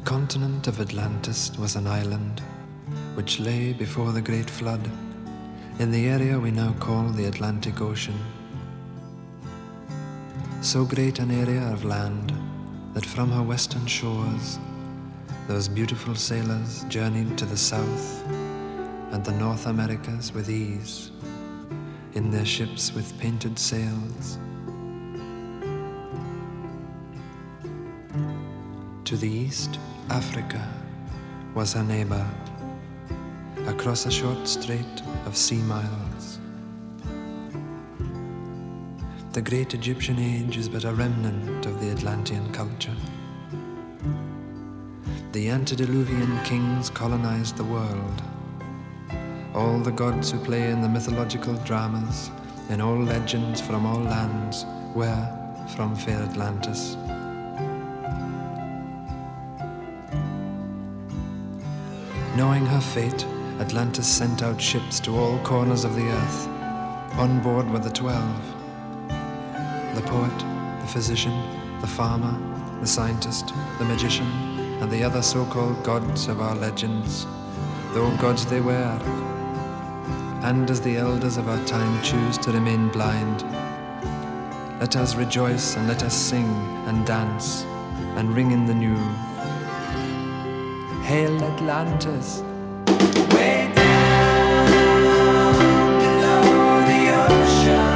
continent of Atlantis was an island which lay before the great flood in the area we now call the Atlantic Ocean. So great an area of land that from her western shores those beautiful sailors journeyed to the South and the North Americas with ease in their ships with painted sails. To the east, Africa was her neighbor, across a short strait of sea miles. The great Egyptian age is but a remnant of the Atlantean culture. The antediluvian kings colonized the world. All the gods who play in the mythological dramas, in all legends from all lands, were from fair Atlantis. Knowing her fate, Atlantis sent out ships to all corners of the earth. On board were the 12. The poet, the physician, the farmer, the scientist, the magician, and the other so-called gods of our legends, though gods they were. And as the elders of our time choose to remain blind, let us rejoice and let us sing and dance and ring in the new. Hail Atlantis! Way down below the ocean.